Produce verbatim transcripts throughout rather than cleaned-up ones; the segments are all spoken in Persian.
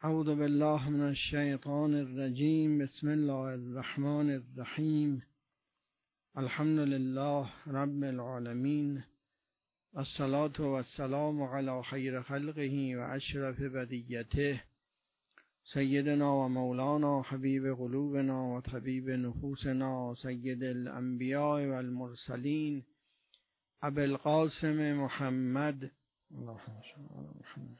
اعوذ بالله من الشیطان الرجیم. بسم الله الرحمن الرحیم. الحمد لله رب العالمین. الصلاة والسلام علی خیر خلقه و اشرف بریته سیدنا و مولانا حبیب قلوبنا و طبیب نفوسنا سید الانبیاء و المرسلین ابی القاسم محمد اللهم صل علی محمد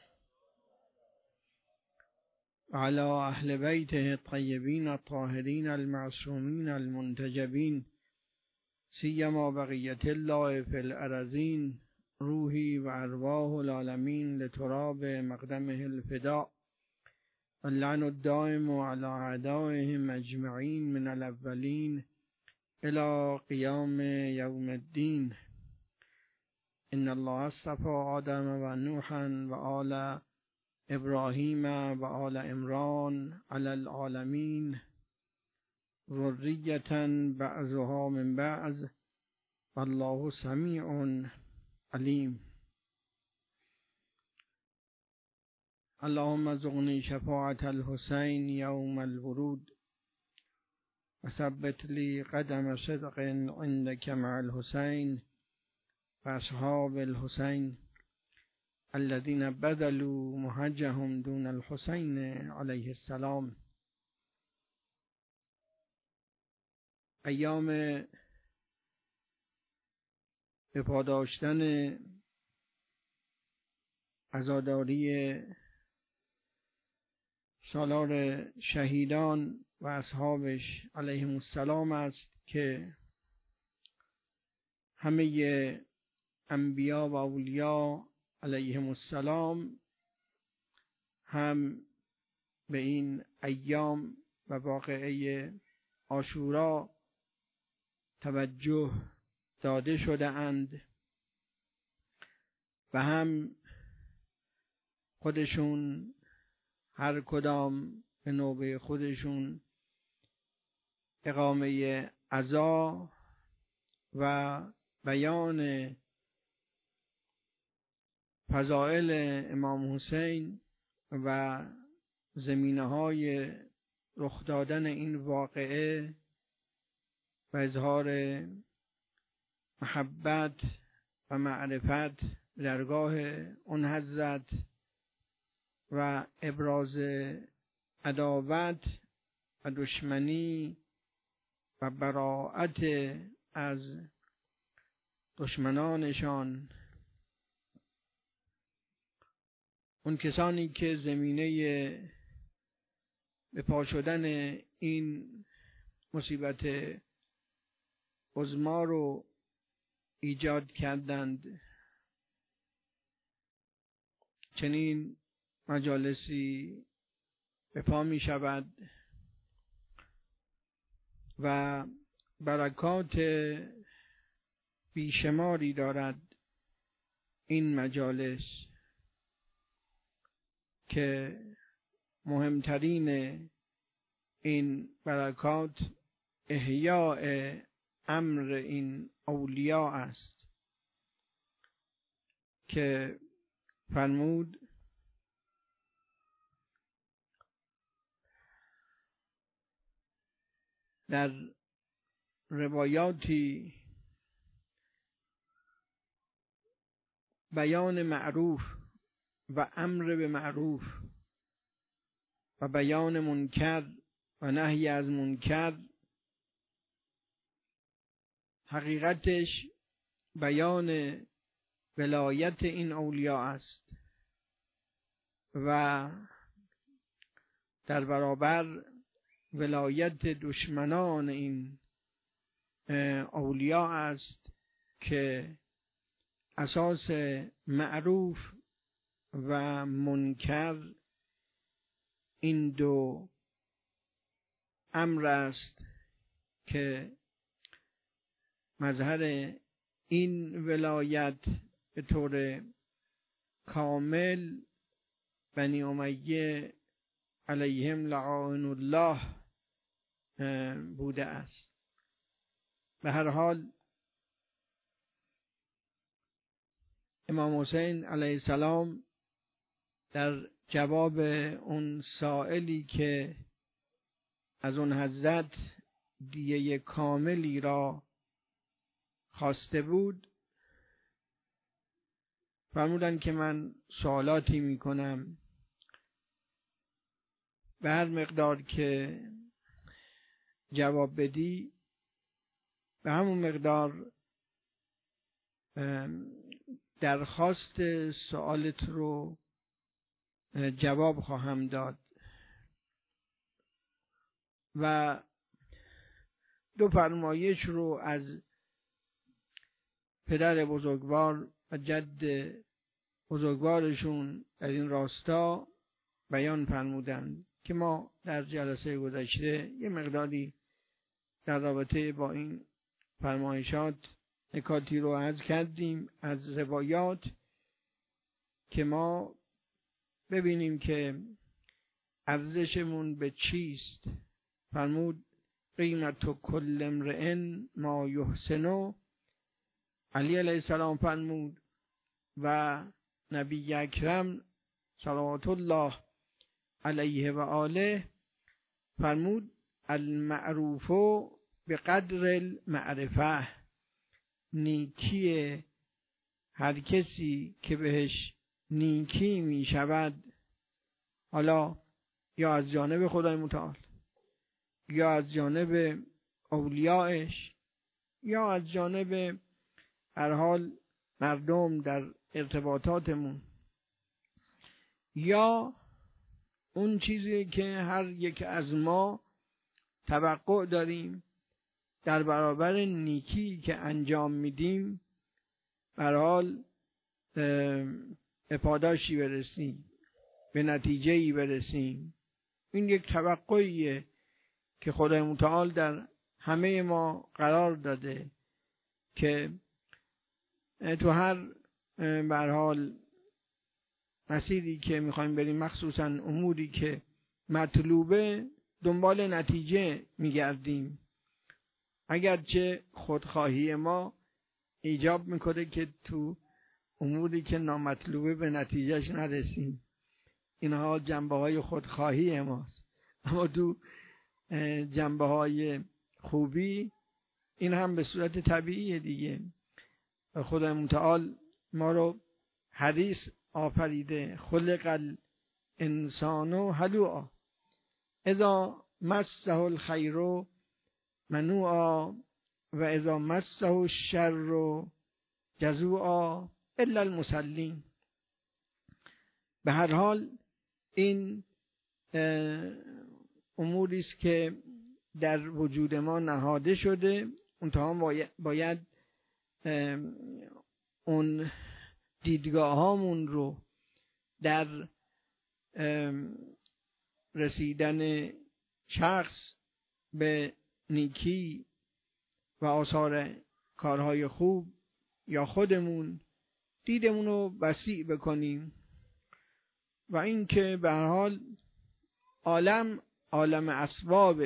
وعلى اهل بیته الطیبین الطاهرین المعصومین المنتجبین سیما بقیة الله فی الارضین روحی و ارواح العالمین لتراب مقدمه الفداء واللعن الدائم على اعدائهم اجمعین من الاولین الى قیام یوم الدین. ان الله اصطفى آدم و نوحا و آل ابراهیم و آل عمران علی العالمین ذریة بعضها من بعض والله سمیع علیم. اللهم ارزقنی شفاعة الحسین یوم الورود و ثبت لی قدم صدق عندک مع الحسین و اصحاب الحسین الذين بذلوا مهجهم دون الحسین علیه السلام. ایام به پاداشتن عزاداری سالار شهیدان و اصحابش علیهم السلام است که همه انبیا و اولیا علیهم السلام هم به این ایام و واقعه عاشورا توجه داده شده اند و هم خودشون هر کدام به نوبه خودشون اقامه عزا و بیان فضائل امام حسین و زمینه‌های رخ دادن این واقعه و اظهار محبت و معرفت درگاه اون حضرت و ابراز عداوت و دشمنی و براءت از دشمنانشان، اون کسانی که زمینه به پا شدن این مصیبت عظما رو ایجاد کردند. چنین مجالسی به پا می شود و برکات بیشماری دارد این مجالس که مهمترین این برکات احیاء امر این اولیاء است که فرمود در روایاتی بیان معروف و امر به معروف و بیان منکر و نهی از منکر حقیقتش بیان ولایت این اولیاء است و در برابر ولایت دشمنان این اولیاء است که اساس معروف و منکر این دو امر است که مظهر این ولایت به طور کامل بنی امیه علیهم لعان الله بوده است. به هر حال امام حسین علیه السلام در جواب اون سائلی که از اون حضرت دیه کاملی را خواسته بود، فرمودن که من سوالاتی میکنم، به هر مقدار که جواب بدی به همون مقدار درخواست سوالت رو جواب خواهم داد. و دو فرمایش رو از پدر بزرگوار و جد بزرگوارشون در این راستا بیان فرمودند که ما در جلسه گذشته یه مقداری در رابطه با این فرمایشات نکاتی رو عرض کردیم از روایات که ما ببینیم که ارزشمون به چیست. فرمود قیمت کل امرئ ما یحسنه. علی علیه السلام فرمود و نبی اکرم صلوات الله علیه و آله فرمود المعروف به قدر المعرفه. نیکی هر کسی که بهش نیکی می شود، حالا یا از جانب خدای متعال یا از جانب اولیائش یا از جانب هر حال مردم در ارتباطاتمون، یا اون چیزی که هر یک از ما توقع داریم در برابر نیکی که انجام میدیم به هر حال به پاداشی برسیم، به نتیجه‌ای برسیم. این یک توقعیه که خدای متعال در همه ما قرار داده که تو هر به هر حال مسیری که میخوایم بریم، مخصوصا اموری که مطلوبه، دنبال نتیجه میگردیم، اگرچه خودخواهی ما ایجاب میکنه که تو اموری که نامطلوبه به نتیجهش نرسیم. اینها جنبه های خودخواهی ماست، اما تو جنبه های خوبی این هم به صورت طبیعیه دیگه. خدای متعال ما رو حریص آفریده. خلق الانسان هلوعا اذا مسه الخیر منوعا و اذا مسه الشر جزوعا الا المصلین. به هر حال این اموری است که در وجود ما نهاده شده، منتها باید اون دیدگاه هامون رو در رسیدن شخص به نیکی و آثار کارهای خوب یا خودمون دیدمون رو وسیع بکنیم. و این که به هر حال عالم عالم اسباب،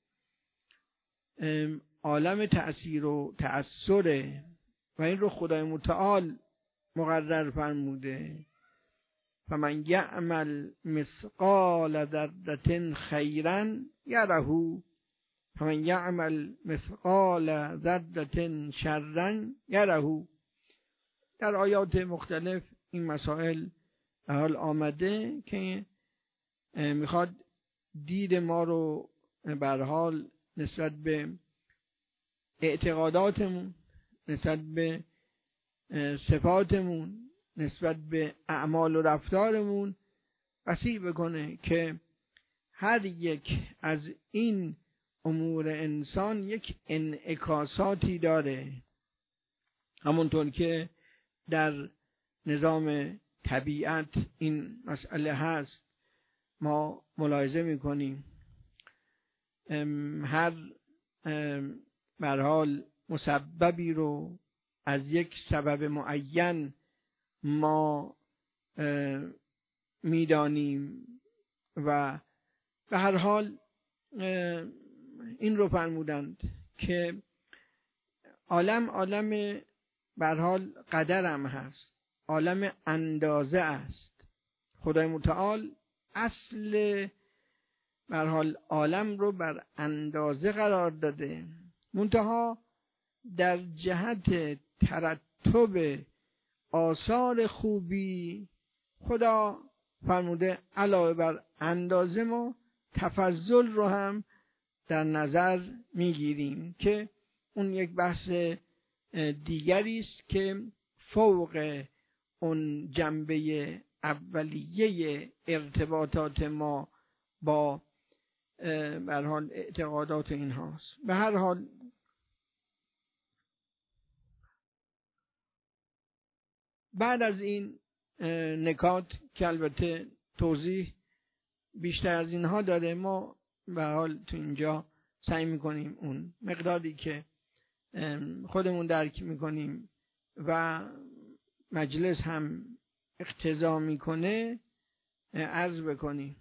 عالم تأثیر و تأثره و این رو خدای متعال مقرر فرموده. فمن یعمل مثقال ذره خیرا یره فمن یعمل مثقال ذره شرا یره. در آیات مختلف این مسائل به حال آمده که میخواد دید ما رو به هر حال نسبت به اعتقاداتمون، نسبت به صفاتمون، نسبت به اعمال و رفتارمون وسیع بکنه که هر یک از این امور انسان یک انعکاساتی داره. همونطور که در نظام طبیعت این مسئله هست، ما ملاحظه میکنیم هر به هر حال مسببی رو از یک سبب معین ما میدانیم و به هر حال این رو فرمودند که عالم عالم به هر حال قدرم هست، عالم اندازه است. خدای متعال اصل به هر حال عالم رو بر اندازه قرار داده، منتها در جهت ترتب آثار خوبی خدا فرموده علاوه بر اندازه ما تفضل رو هم در نظر میگیریم که اون یک بحث دیگری است که فوق اون جنبه اولیه ارتباطات ما با به هر حال اعتقادات اینهاست. به هر حال بعد از این نکات که البته توضیح بیشتر از اینها داره، ما به هر حال تو اینجا سعی میکنیم اون مقداری که خودمون درک میکنیم و مجلس هم اقتضا میکنه عرض بکنیم.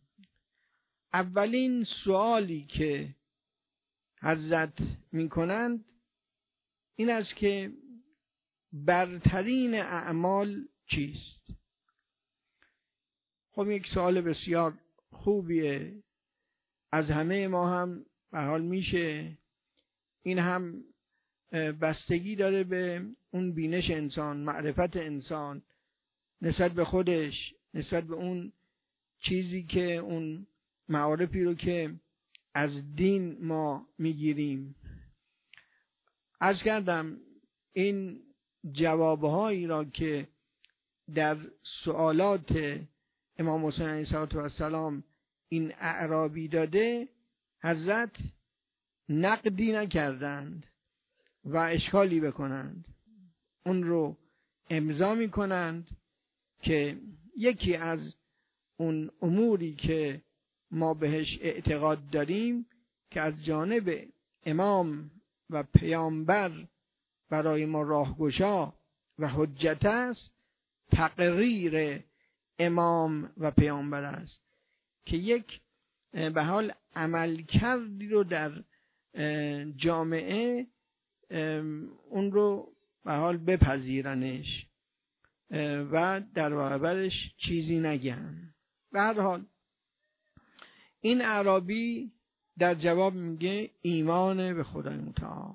اولین سوالی که حضرت میکنند این است که برترین اعمال چیست؟ خب یک سوال بسیار خوبیه، از همه ما هم به حال میشه. این هم بستگی داره به اون بینش انسان، معرفت انسان نسبت به خودش، نسبت به اون چیزی که اون معارفی رو که از دین ما میگیریم. عرض کردم این جوابهایی را که در سوالات امام حسین علیه السلام این اعرابی داده، حضرت نقدی نکردند و اشکالی بکنند، اون رو امضا میکنند که یکی از اون اموری که ما بهش اعتقاد داریم که از جانب امام و پیامبر برای ما راهگشا و حجت است، تقریر امام و پیامبر است که یک به حال عمل کردی رو در جامعه اون رو به حال بپذیرنش و در برابرش چیزی نگن. به هر حال این اعرابی در جواب میگه ایمان به خدای متعال.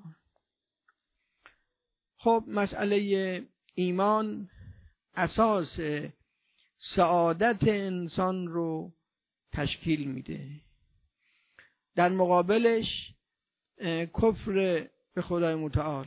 خب مسئله ایمان اساس سعادت انسان رو تشکیل میده. در مقابلش کفر به خدای متعال،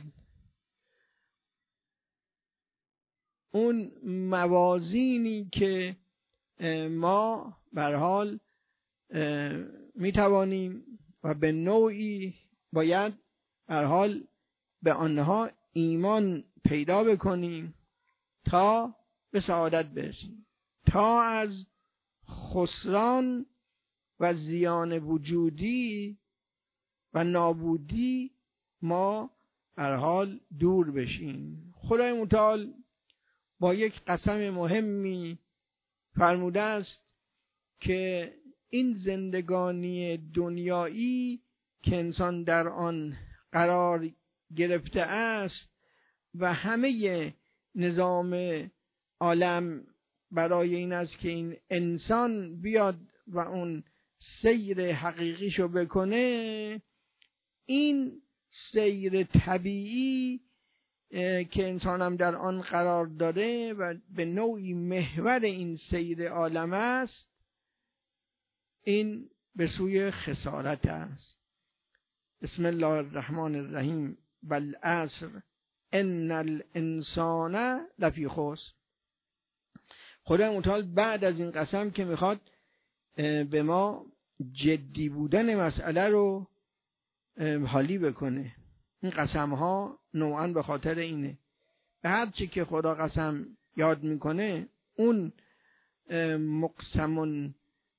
اون موازینی که ما به هر حال میتوانیم و به نوعی باید به هر حال به آنها ایمان پیدا بکنیم تا به سعادت برسیم، تا از خسران و زیان وجودی و نابودی ما هر حال دور بشیم. خدای متعال با یک قسم مهمی فرموده است که این زندگانی دنیایی که انسان در آن قرار گرفته است و همه نظام عالم برای این است که این انسان بیاد و اون سیر حقیقیشو بکنه، این سیر طبیعی که انسان هم در آن قرار داره و به نوعی محور این سیر عالم است، این به سوی خسارت است. بسم الله الرحمن الرحیم والعصر ان الانسان لفی خسر. خدای متعال بعد از این قسم که میخواد به ما جدی بودن مسئله رو حالی بکنه، این قسم ها نوعا به خاطر اینه. به هر چی که خدا قسم یاد میکنه اون مقسمون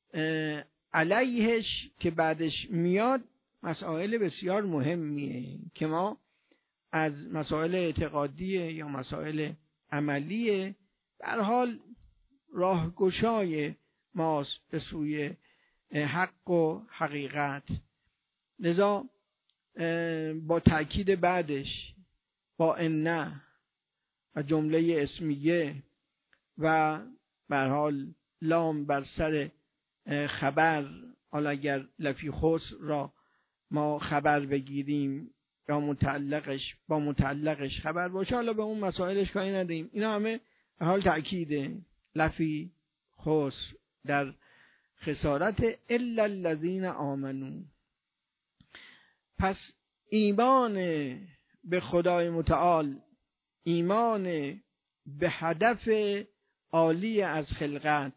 علیهش که بعدش میاد مسائل بسیار مهمیه که ما از مسائل اعتقادیه یا مسائل عملیه به هر حال راهگشای ماست به سوی حق و حقیقت. لذا با تأکید بعدش با ان و جمله اسمیه و به هر حال لام بر سر خبر، حالا اگر لفی خسر را ما خبر بگیریم یا متعلقش با متعلقش خبر باشه، حالا به اون مسائلش کاری نداریم، اینا همه حال تأکیده. لفی خسر در خسارت الا الذین آمنو. پس ایمان به خدای متعال، ایمان به هدف عالی از خلقت،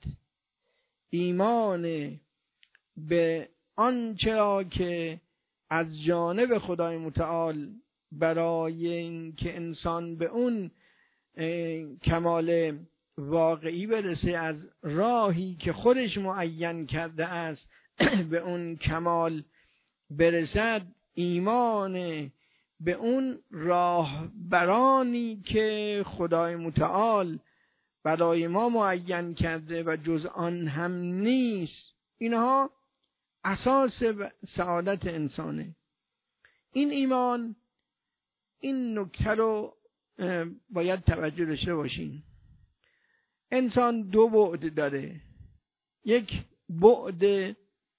ایمان به آنچه را که از جانب خدای متعال برای اینکه انسان به اون کمال واقعی برسه، از راهی که خودش معین کرده است به اون کمال برسد، ایمان به اون راهبرانی که خدای متعال برای ما معین کرده و جز آن هم نیست، اینها اساس سعادت انسانه. این ایمان، این نکته رو باید توجه داشته باشین. انسان دو بعد داره، یک بعد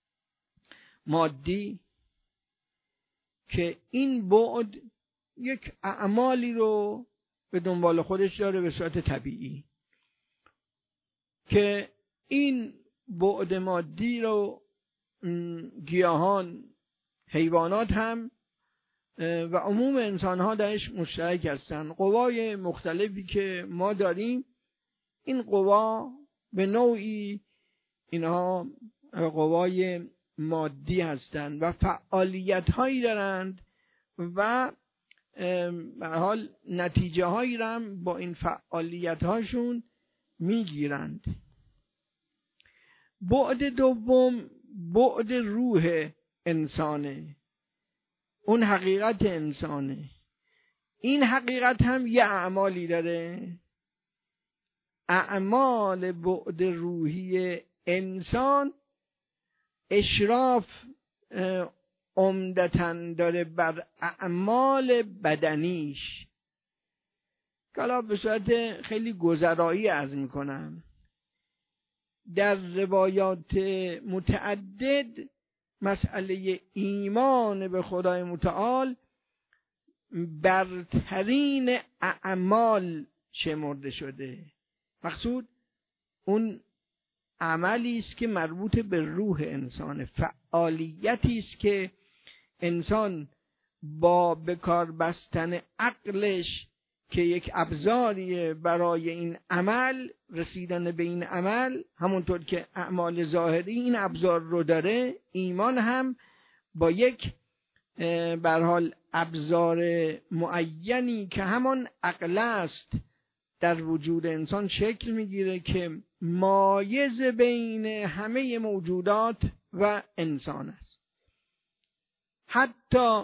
مادی که این بعد یک اعمالی رو به دنبال خودش داره به صورت طبیعی، که این بعد مادی رو گیاهان، حیوانات هم و عموم انسان ها درش مشترک هستن. قوای مختلفی که ما داریم، این قوا به نوعی اینها قوای مادی هستند و فعالیت هایی دارند و به حال نتیجه هایی را هم با این فعالیت هاشون میگیرند. بعد دوم بعد روح انسانه، اون حقیقت انسانه. این حقیقت هم یه اعمالی داره. اعمال بعد روحی انسان اشراف عمدتاً داره بر اعمال بدنیش، که حالا به صورت خیلی گذرایی عرض میکنم. در روایات متعدد مسئله ایمان به خدای متعال برترین اعمال شمرده شده. مقصود اون عملی است که مربوط به روح انسان، فعالیتی است که انسان با بکار بستن عقلش که یک ابزاری برای این عمل، رسیدن به این عمل، همونطور که اعمال ظاهری این ابزار رو داره، ایمان هم با یک به هر حال ابزار معینی که همان عقل است در وجود انسان شکل میگیره که مایز بین همه موجودات و انسان است، حتی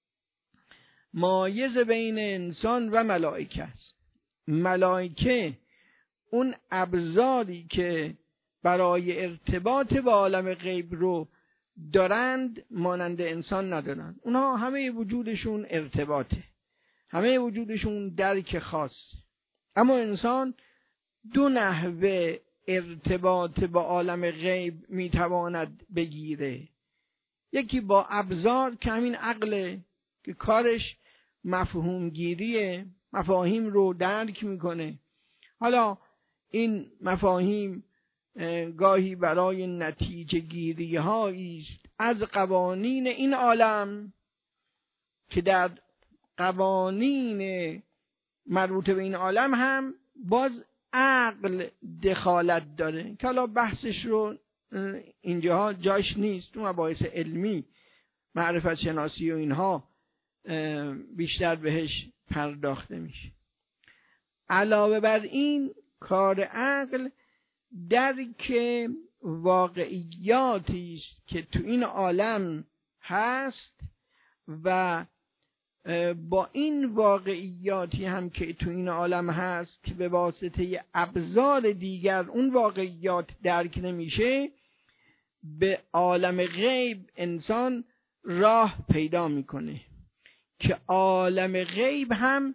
مایز بین انسان و ملائکه است. ملائکه اون ابزاری که برای ارتباط با عالم غیب رو دارند مانند انسان ندارند. اونها همه وجودشون ارتباطه، همه وجودشون درک خاص. اما انسان دو نحوه ارتباط با عالم غیب میتواند بگیره. یکی با ابزار که همین عقله که کارش مفهوم گیریه، مفاهیم رو درک میکنه. حالا این مفاهیم گاهی برای نتیجه گیری هایی است از قوانین این عالم که در قوانین مربوط به این عالم هم باز عقل دخالت داره، که حالا بحثش رو اینجا جاش نیست. تو مباحث علمی، معرفت شناسی و اینها بیشتر بهش پرداخته میشه. علاوه بر این، کار عقل درک واقعیاتی است که تو این عالم هست و با این واقعیاتی هم که تو این عالم هست که به واسطه ابزار دیگر اون واقعیات درک نمیشه، به عالم غیب انسان راه پیدا میکنه که عالم غیب هم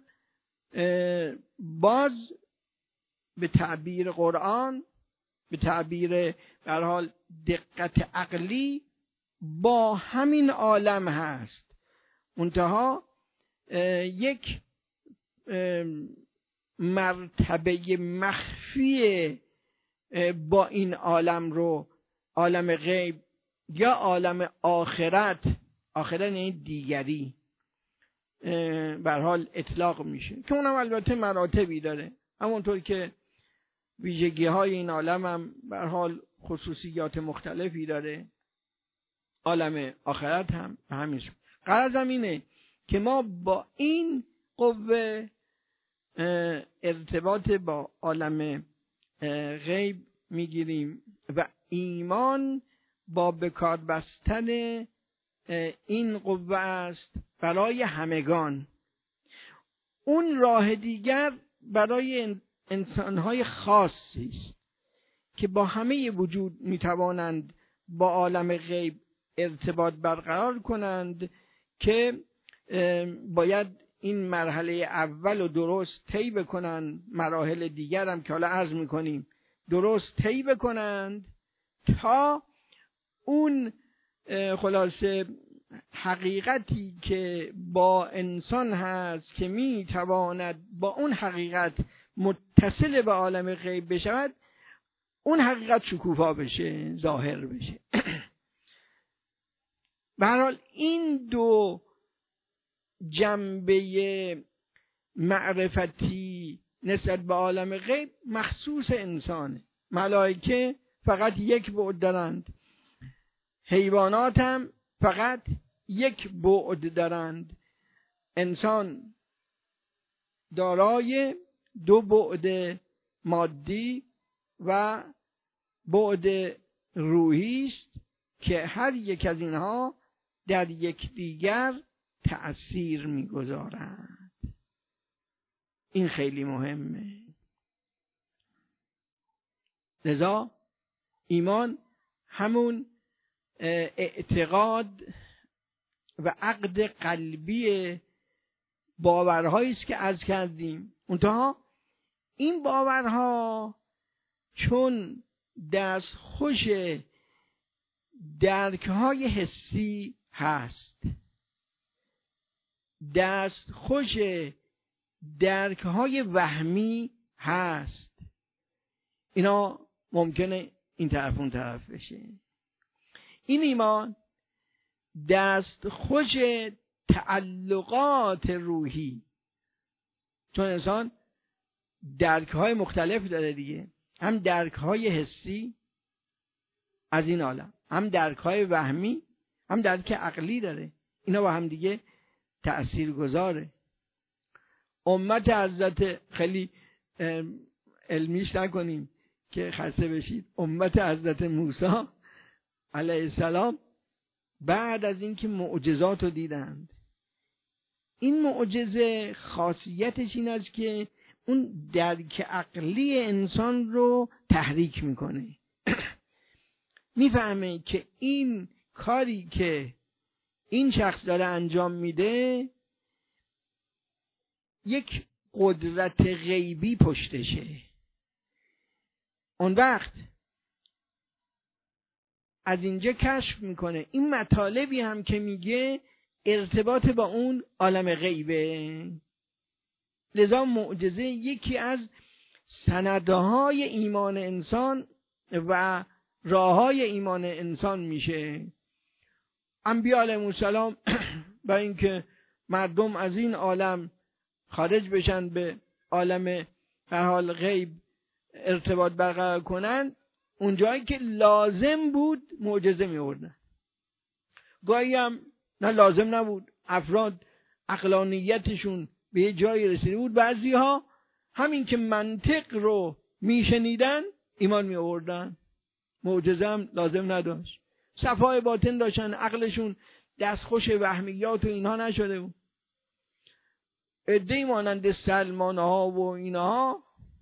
باز به تعبیر قرآن، به تعبیر در حال دقت عقلی با همین عالم هست، منتها یک مرتبه مخفی با این عالم رو، عالم غیب یا عالم آخرت، آخرت یعنی دیگری، به هر حال اطلاق میشه که اونم البته مراتبی داره، همونطور که ویژگی های این عالم هم به هر حال خصوصیات مختلفی داره. عالم آخرت هم همین. غرضم اینه که ما با این قوه ارتباط با عالم غیب میگیریم و ایمان با بکار بستن این قوه است برای همگان. اون راه دیگر برای انسانهای خاصی است که با همه وجود میتوانند با عالم غیب ارتباط برقرار کنند، که باید این مرحله اول رو درست طی بکنند، مراحل دیگر هم که حالا عرض میکنیم درست طی بکنند تا اون خلاصه حقیقتی که با انسان هست که میتواند با اون حقیقت متصل به عالم غیب بشود، اون حقیقت شکوفا بشه، ظاهر بشه. به هر حال این دو جنبه معرفتی نسبت به عالم غیب مخصوص انسانه. ملائکه فقط یک بعد دارند، حیوانات هم فقط یک بعد دارند، انسان دارای دو بعد مادی و بعد روحی است که هر یک از اینها در یکدیگر تأثیر می‌گذارند. این خیلی مهمه. لذا ایمان همون اعتقاد و عقد قلبی باورهایی است که عرض کردیم. منتها این باورها چون دست خوش درک‌های حسی هست، دست خوش درک‌های وهمی هست، اینا ممکنه این طرف اون طرف بشه. این ایمان دست خوش تعلقات روحی، چون انسان درک‌های مختلف داره دیگه، هم درک‌های حسی از این عالم، هم درک‌های وهمی، هم درک عقلی داره، اینا با هم دیگه تأثیر گذاره. امت حضرت، خیلی علمیش نکنیم که خسته بشید، امت حضرت موسی علیه السلام بعد از اینکه معجزات رو دیدند، این معجزه خاصیتش این است که اون درک عقلی انسان رو تحریک میکنه. میفهمه که این کاری که این شخص داره انجام میده یک قدرت غیبی پشتشه. اون وقت از اینجا کشف میکنه این مطالبی هم که میگه ارتباط با اون عالم غیبه. لذا معجزه یکی از سندهای ایمان انسان و راههای ایمان انسان میشه. انبیاء علیهم السلام برای اینکه مردم از این عالم خارج بشن به عالم به حال غیب ارتباط برقرار کنن، اونجایی که لازم بود معجزه می آوردن. گاهی هم نه لازم نبود، افراد عقلانیتشون به یه جایی رسیده بود، بعضی ها همین که منطق رو میشنیدن ایمان می آوردن، معجزه هم لازم نداشت. صفای باطن داشتن، عقلشون دستخوش وهمیات و اینها نشده بود. عده‌ای مانند سلمان ها و اینها،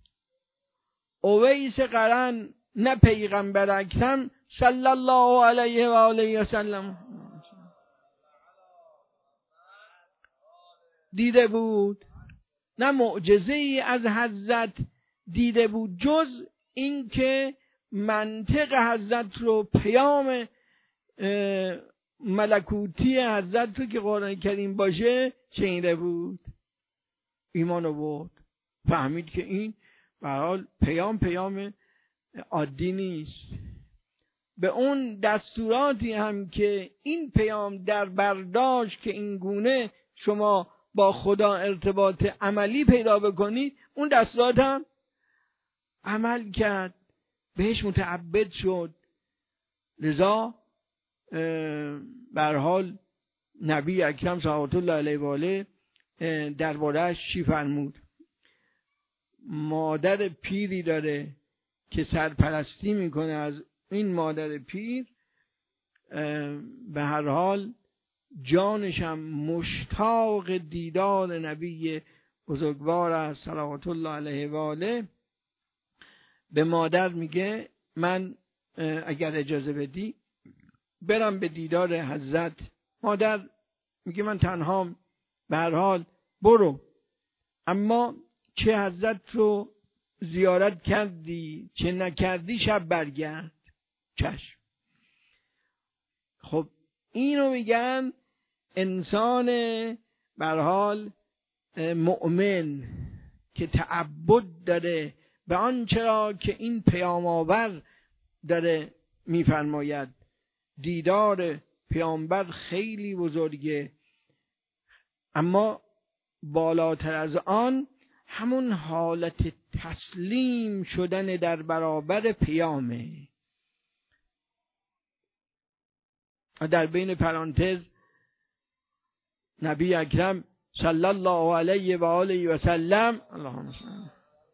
اویس قرن نه پیغمبر اکرم صلی الله علیه و آله و سلم دیده بود، نه معجزه ای از حضرت دیده بود، جز این که منطق حضرت رو، پیام ملکوتی حضرت رو که قرآن کریم باشه شنیده بود، ایمان آورد، فهمید که این به هر حال پیام پیام عادی نیست. به اون دستوراتی هم که این پیام در برداشت که این گونه شما با خدا ارتباط عملی پیدا بکنید، اون دستورات هم عمل کرد، بهش متعبد شد. لذا به هر حال نبی اکرم صلوات الله علیه و آله درباره‌اش چی فرمود؟ مادر پیری داره که سرپرستی میکنه از این مادر پیر، به هر حال جانش هم مشتاق دیدار نبی بزرگوار است صلوات الله علیه و آله. به مادر میگه من اگر اجازه بدی برم به دیدار حضرت. مادر میگه من تنها، به هر حال برو، اما چه حضرت رو زیارت کردی چه نکردی شب برگرد. چشم. خب اینو میگن انسان به هر حال مؤمن که تعبد داره به آنچه را که این پیام آور داره میفرماید. دیدار پیامبر خیلی بزرگه، اما بالاتر از آن همون حالت تسلیم شدن در برابر پیامه. در بین پرانتز نبی اکرم صلی الله علیه و آله و سلم اللهم صل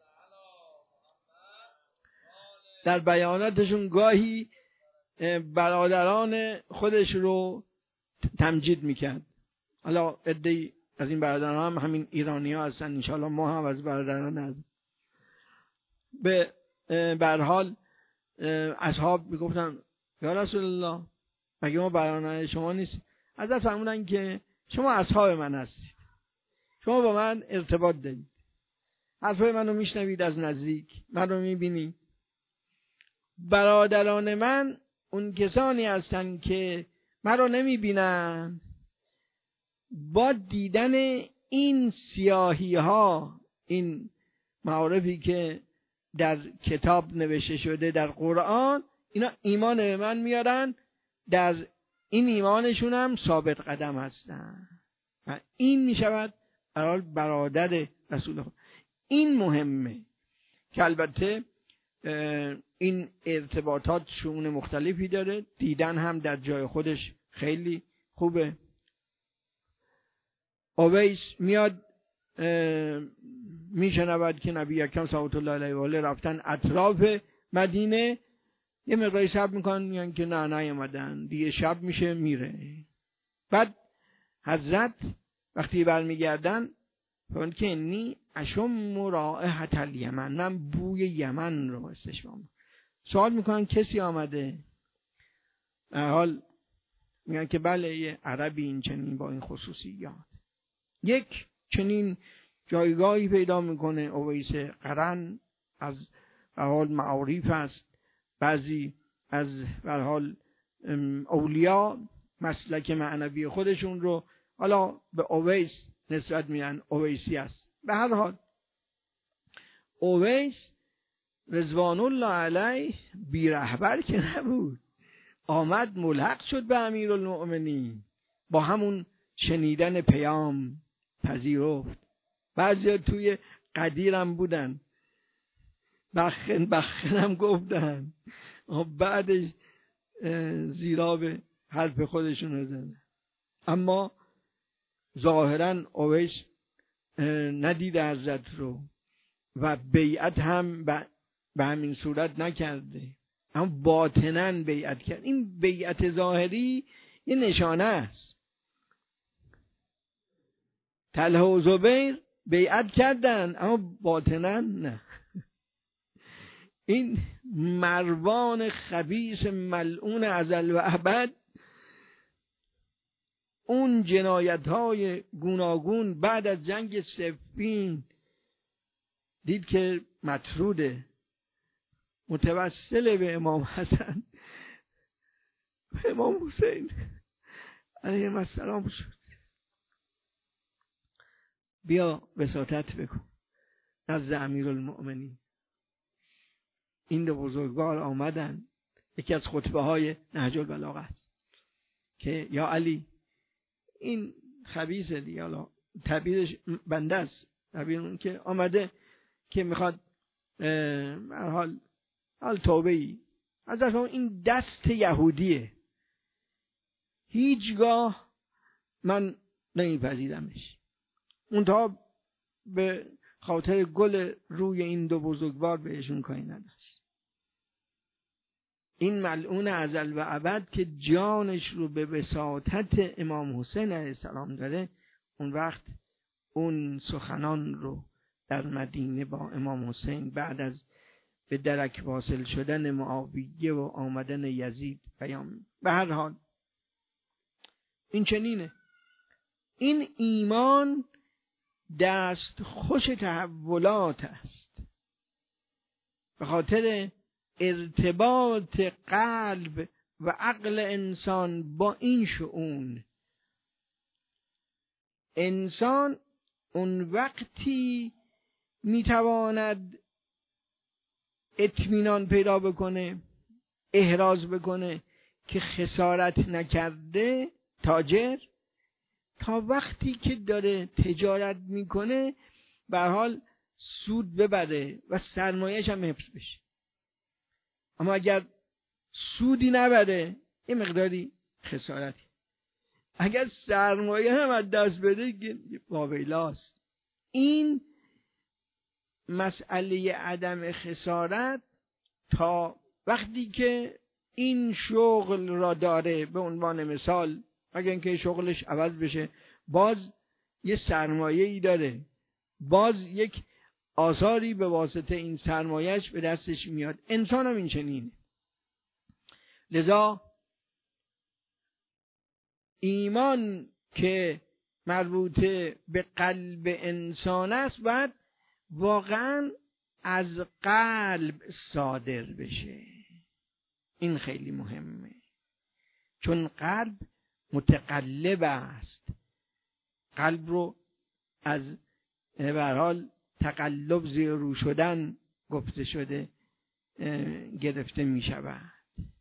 در بیاناتشون گاهی برادران خودش رو تمجید میکرد. حالا عده‌ای از این برادران هم همین ایرانی ها هستن، انشاءالله ما هم از برادران هستیم. به هر حال اصحاب میگفتن یا رسول الله مگه ما برادران شما نیست؟ حضرت فرمودن که شما اصحاب من هستید، شما با من ارتباط دارید، حرفای منو میشنوید از نزدیک، منو میبینید. برادران من اون کسانی هستن که مرا نمیبینن، با دیدن این سیاهی ها، این معارفی که در کتاب نوشته شده در قرآن، اینا ایمان به من میارن، در این ایمانشون هم ثابت قدم هستن و این میشود برادر رسول خدا. این مهمه که البته این ارتباطات شؤون مختلفی داره، دیدن هم در جای خودش خیلی خوبه. اویس میاد میشنود که نبی اکرم صلوات الله علیه و آله رفتن اطراف مدینه، یه مقداری صبر میکنن، میگن که نه نیومدن دیگه، شب میشه میره. بعد حضرت وقتی برمیگردن فرمود که انی اشم رائحة الیمن، من بوی یمن رو استشمام. سوال میکنن کسی آمده؟ حال میگن که بله یه عربی این چنین با این خصوصیات. یک چنین جایگاهی پیدا میکنه اویس قرن، از به حال معارف است. بعضی از به حال اولیا مسلک معنوی خودشون رو حالا به اویس نسبت میدن، اویسی است. به هر حال اویس رضوان الله علیه بی رهبر که نبود، آمد ملحق شد به امیرالمؤمنین، با همون شنیدن پیام پذیرفت. بعضی توی قدیرم بودن، بخن بخنم گفتن، بعدش زیرا به حرف خودشون رو زدن. اما ظاهرا اویس ندیده حضرت رو و بیعت هم به همین صورت نکرده، اما باطناً بیعت کرد. این بیعت ظاهری یه نشانه است. طلحه و زبیر بیعت کردن اما باطناً نه. این مروان خبیث ملعون ازل و ابد، اون جنایت‌های گوناگون بعد از جنگ صفین دید که مطروده، متوسل به امام حسن و امام حسین علیهم السلام شد. بیا وساطت بکن نزد امیرالمؤمنین. این دو بزرگوار آمدن. یکی از خطبه های نهج البلاغه است که یا علی، این خبیثه دیگه، حالا تعبیرش بنده است، تعبیر اون که آمده که میخواد هر حال حال توبه ای از این دست یهودیه، هیچگاه من نمیپذیرمش. اونتا به خاطر گل روی این دو بزرگوار بهشون کاری نداشت. این ملعون ازل و ابد که جانش رو به وساطت امام حسین علیه السلام داره، اون وقت اون سخنان رو در مدینه با امام حسین بعد از به درک واصل شدن معاویه و آمدن یزید بیان. به هر حال این چنینه. این ایمان دست خوش تحولات است، به خاطر ارتباط قلب و عقل انسان با این شؤون. انسان اون وقتی میتواند اطمینان پیدا بکنه، احراز بکنه که خسارت نکرده تاجر، تا وقتی که داره تجارت میکنه به هر حال سود ببره و سرمایه‌اش هم حفظ بشه. اما اگر سودی نبره یه مقداری خسارتی، اگر سرمایه هم از دست بده واویلاست. این مسئله عدم خسارت تا وقتی که این شغل را داره، به عنوان مثال اگر اینکه شغلش عوض بشه باز یه سرمایه ای داره، باز یک آثاری به واسطه این سرمایهش به دستش میاد. انسان هم این چنینه. لذا ایمان که مربوطه به قلب انسان است باید واقعا از قلب صادر بشه. این خیلی مهمه، چون قلب متقلب است. قلب رو از به هر حال تقلب زیر رو شدن گفته شده گرفته می شود.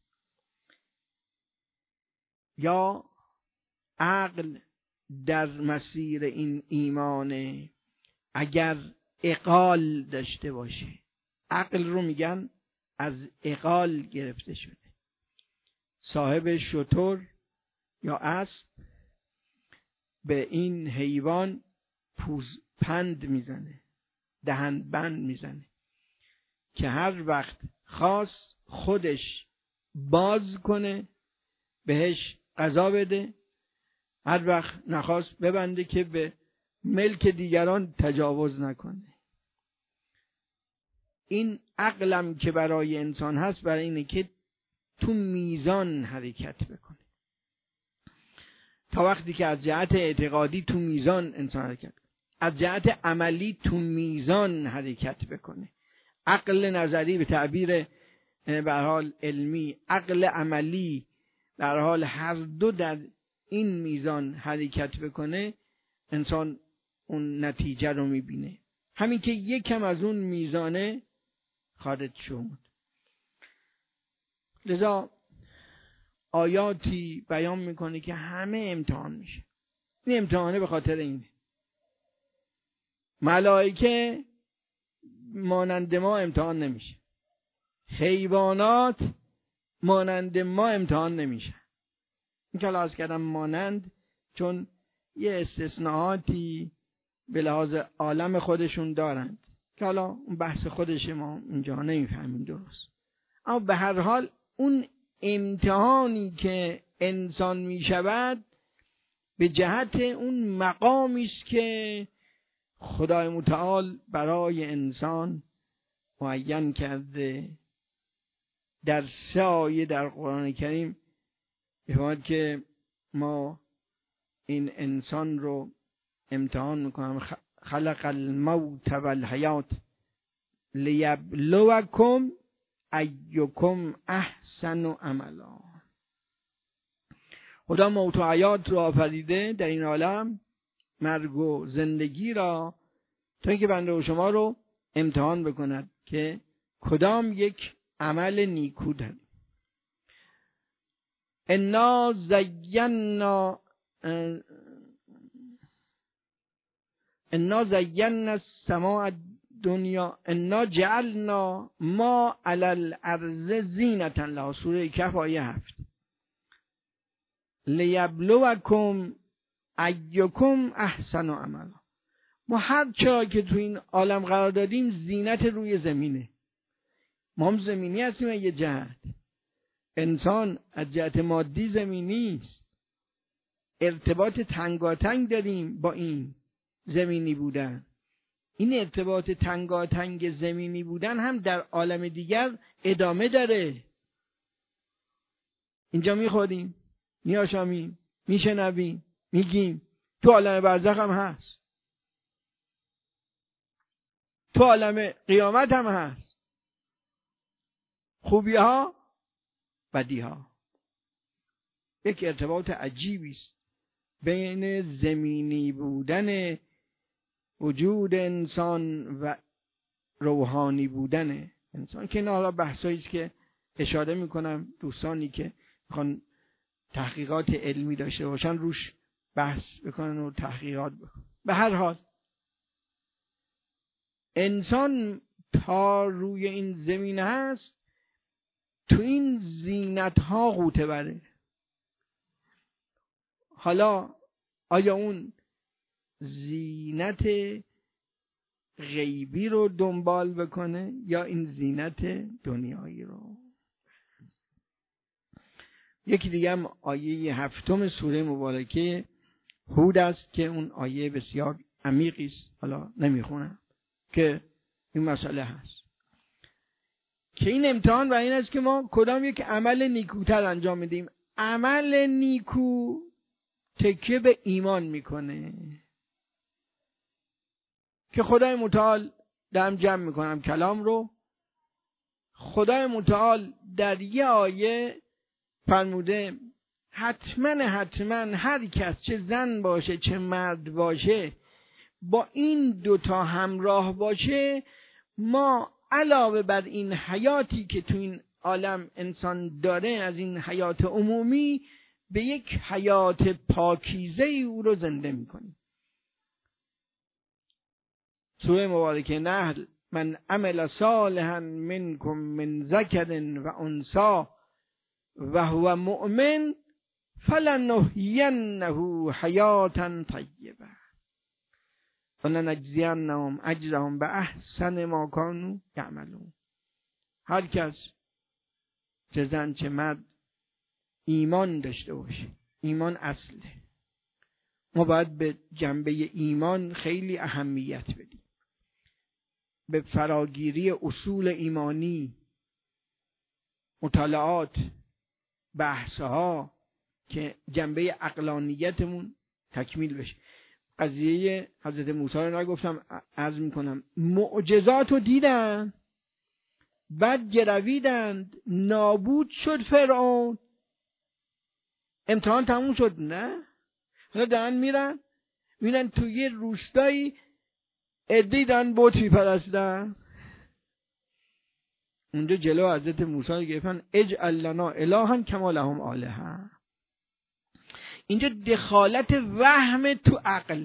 یا عقل در مسیر این ایمانه اگر عقال داشته باشه. عقل رو میگن از عقال گرفته شده. صاحب شتر یا اسب به این حیوان پوز پند میزنه، دهن بند میزنه که هر وقت خواست خودش باز کنه بهش غذا بده، هر وقت نخواست ببنده که به ملک دیگران تجاوز نکنه. این عقلم که برای انسان هست برای اینه که تو میزان حرکت بکنه. تا وقتی که از جهت اعتقادی تو میزان انسان حرکت کنه، از جهت عملی تو میزان حرکت بکنه. عقل نظری به تعبیر به هر حال علمی، عقل عملی در حال هر دو در این میزان حرکت بکنه، انسان اون نتیجه رو میبینه. همین که یکم از اون میزانه خارج شد. لذا آیاتی بیان میکنه که همه امتحان میشه. این امتحانه به خاطر اینه. ملائکه مانند ما امتحان نمیشه، حیوانات مانند ما امتحان نمیشه. این که لحاظ کردم مانند، چون یه استثناءاتی به لحاظ عالم خودشون دارند که حالا اون بحث خودش ما اینجا نمیفهمیم درست. اما به هر حال اون امتحانی که انسان میشود به جهت اون مقامی است که خدای متعال برای انسان معین کرده. در سه آیه در قرآن کریم می‌فرماید که ما این انسان رو امتحان میکنم. خلق الموت والحیات لیبلوکم ایکم احسن عملا. خدا موت و حیات رو آفریده در این عالم، مرگ و زندگی را، تا اینکه بنده و شما رو امتحان بکند که کدام یک عمل نیکو داریم. انا زینا انا زینا السماء الدنیا انا جعلنا ما علی الارض زینة لها. سوره کهف آیه هفت. لیبلوکم ایکم احسن عملا. ما هر چا که تو این عالم قرار دادیم زینت روی زمینه. ما هم زمینی هستیم. یه جهت انسان از جهت مادی زمینی است، ارتباط تنگاتنگ داریم با این زمینی بودن. این ارتباط تنگاتنگ زمینی بودن هم در عالم دیگر ادامه داره. اینجا میخوریم، میآشامیم، میشنویم، میگیم. تو عالم برزخ هم هست، تو عالم قیامت هم هست. خوبی ها، بدی ها. یک ارتباط عجیبی است بین زمینی بودن وجود انسان و روحانی بودن انسان، که این حالا بحثایی است که اشاره میکنم دوستانی که میخوان تحقیقات علمی داشته باشن روش بحث بکنن و تحقیقات بکنن. به هر حال انسان تا روی این زمین هست تو این زینت ها غوطه بره. حالا آیا اون زینت غیبی رو دنبال بکنه یا این زینت دنیایی رو؟ یکی دیگه هم آیه هفتم سوره مبارکه هود است که اون آیه بسیار عمیقی است، حالا نمیخونم، که این مسئله هست که این امتحان و این است که ما کدام یک عمل نیکوتر انجام میدیم. عمل نیکو تکیه به ایمان میکنه که خدای متعال دارم جمع میکنم کلام رو. خدای متعال در یه آیه فرموده حتما حتما هر کس، چه زن باشه چه مرد باشه، با این دوتا همراه باشه، ما علاوه بر این حیاتی که تو این عالم انسان داره، از این حیات عمومی، به یک حیات پاکیزه او رو زنده میکنیم. سوره مبارکه نحل: من عمل صالحا منکم من ذکر و انثی و هو مؤمن فلنحیینه حیاتا طیبه ولنجزینهم اجرهم باحسن ما کانوا یعملون. هر کس، چه زن چه مرد، ایمان داشته باشه. ایمان اصله. ما باید به جنبه ایمان خیلی اهمیت بدیم، به فراگیری اصول ایمانی، مطالعات، بحثها، که جنبه عقلانیتمون تکمیل بشه. قضیه حضرت موسی رو نگفتم، عرض میکنم معجزات رو دیدن، بعد گرویدند، نابود شد فرعون، امتحان تموم شد. نه، حالا دارن میرن میرن توی روستایی عده‌ای دارن بت میپرستن. اونجا جلو حضرت موسی گفتن اجعل لنا الها کما لهم آلهه. اینجا دخالت وهم تو عقل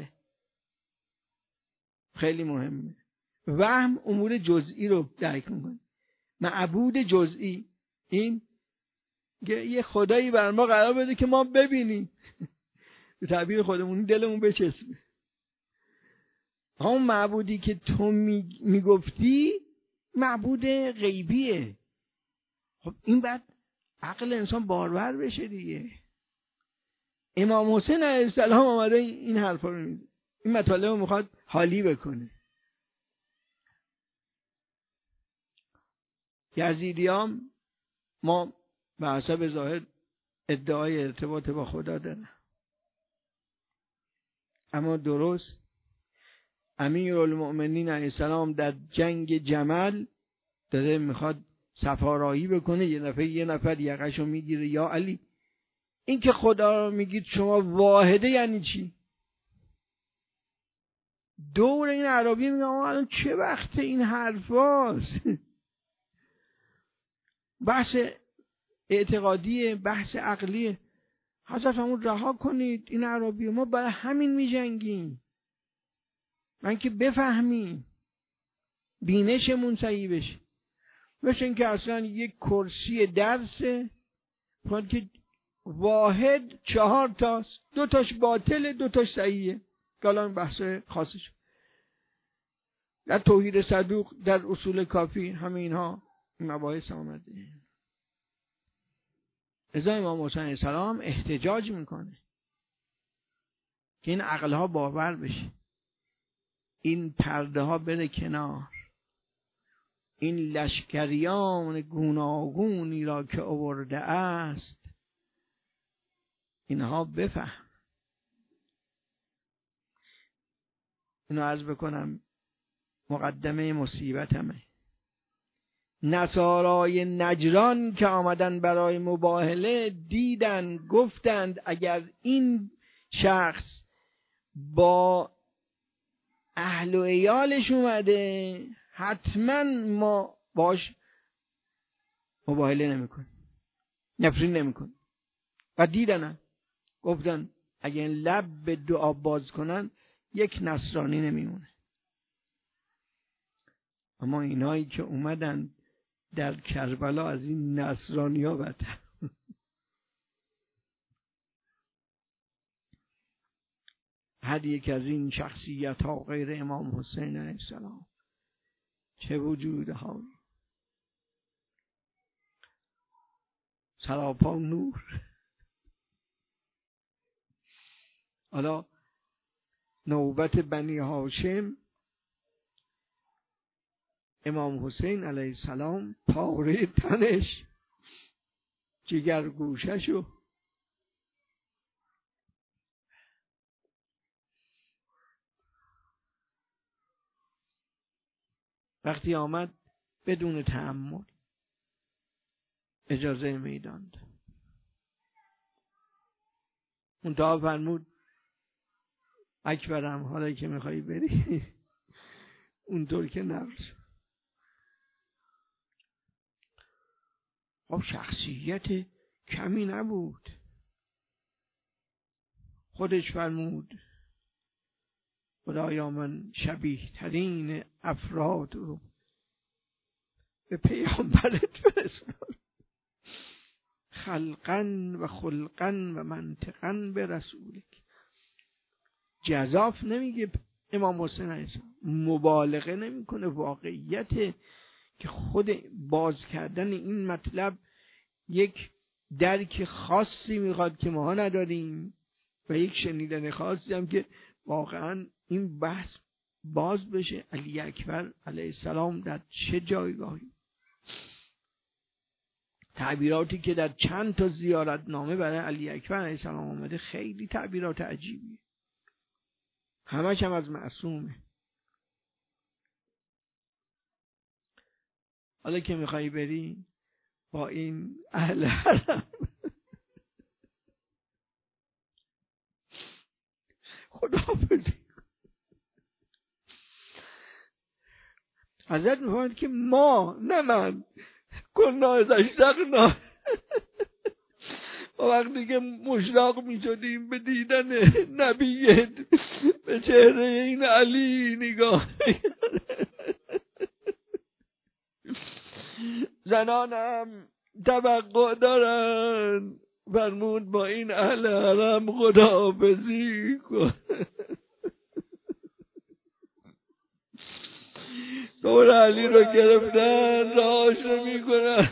خیلی مهمه. وهم امور جزئی رو درک میکنه. معبود جزئی، این یه خدایی بر ما قرار بده که ما ببینیم، به تعبیر خودمون دلمون بچسبه. همون معبودی که تو میگفتی معبود غیبیه. خب این بعد عقل انسان بارور بشه دیگه. امام حسین علیه السلام آمده این حرفا رو میده، این مطالب رو میخواد حالی بکنه. یزیدیام ما به حسب ظاهر ادعای ارتباط با خدا دارن، اما درست امیرالمؤمنین علیه السلام در جنگ جمل داره میخواد سفارایی بکنه، یه نفر یه نفر یقشو میگیره یا علی. این که خدا رو میگید شما واحده یعنی چی؟ دور این عربی میگم الان چه وقت این حرفاست؟ بحث اعتقادیه، بحث عقلیه. حضرت همون رها کنید این عربی، ما برای همین میجنگیم، من که بفهمیم بینشمون صحیح بشه. مثل این که اصلا یک کرسی درسه که واحد چهار تاست، دو تاش باطله دو تاش صحیحه، که الان بحث خاصش در توحید صدوق، در اصول کافی، همه اینها مباحث آمده. ازا امام حسین علیه السلام احتجاج میکنه که این عقلها باور بشه، این پرده ها بره کنار، این لشکریان گوناگونی را که آورده است اینها بفهم. اینو عرض بکنم مقدمه مصیبتمه. نصارای نجران که آمدن برای مباهله دیدن، گفتند اگر این شخص با اهل و عیالش اومده حتما ما باش مباهله نمیکنیم، نفرین نمیکنیم. و دیدن گفتن اگر این لب به دعا باز کنن یک نصرانی نمیمونه. اما اینایی که اومدن در کربلا از این نصرانی ها بدتر. هر یک از این شخصیت ها غیر امام حسین علیه السلام چه وجود ها، سراپا نور. حالا نوبت بنی هاشم، امام حسین علیه السلام پاره تنش، جگر گوششو وقتی آمد بدون تأمل اجازه میدان. اون تا فرمود اکبرم حالا که میخوایی بری اونطور که نرس. خب شخصیت کمی نبود. خودش فرمود خدایا من شبیه ترین افراد رو به پیامبرت فرستاد، خلقن و خلقن و منطقن به رسولک. جزاف نمیگه امام حسین علیه السلام، مبالغه نمیکنه، واقعیت که خود باز کردن این مطلب یک درک خاصی میخواد که ما نداریم و یک شنیدن خاصی هم که واقعا این بحث باز بشه. علی اکبر علیه السلام در چه جایگاهی؟ تعبیراتی که در چند تا زیارتنامه برای علی اکبر علیه السلام آمده خیلی تعبیرات عجیبیه، همش هم از معصومه. حالا که میخوایی بری با این اهل حرم خداحافظی. حضرت میفرماید که ما، نه من، کنا از اشتقنا و وقتی که مشتاق میشدیم به دیدن نبیت به چهره این علی نگاه زنانم توقع دارن، فرمود با این اهل حرم خداحافظی کن. دور علی رو گرفتن راهش رو میکنن،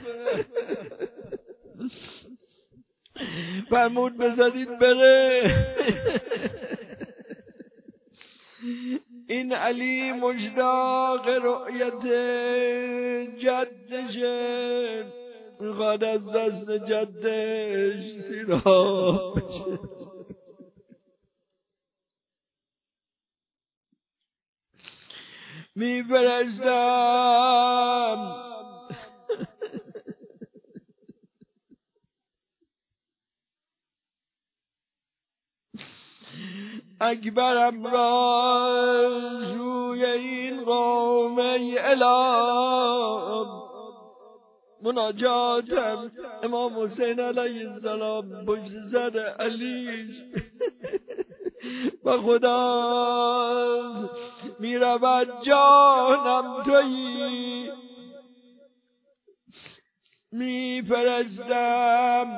فرمود بذارید بره. این علی مشتاق رؤیت جدشه، میخواد از دست جدش سیراب بشه. میفرستم اکبرم را روی این قوم ای اله. مناجاتم امام حسین علیه السلام پشت سر علیش و خدا می رود جانم تویی، می فرستم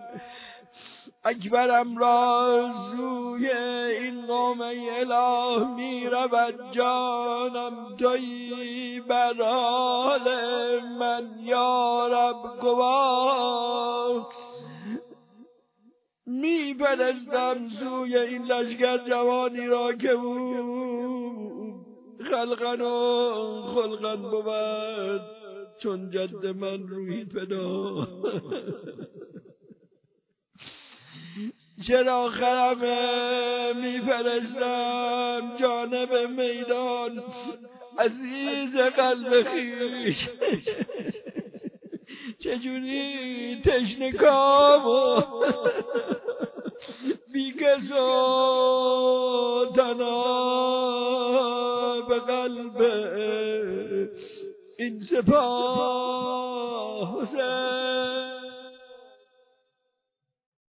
اکبرم را روی این قوم ای اله. می رود جانم تویی بر حال من یا رب گواه. می فرستم سوی این لشکر جوانی را که او خلقن و خلقن بود چون جد من روحی فدا. چرا خرمه می فرستم جانب میدان عزیز قلب خیش، چجوری تشنه کام و بیکس و تنها به قلب این سپاه حسین.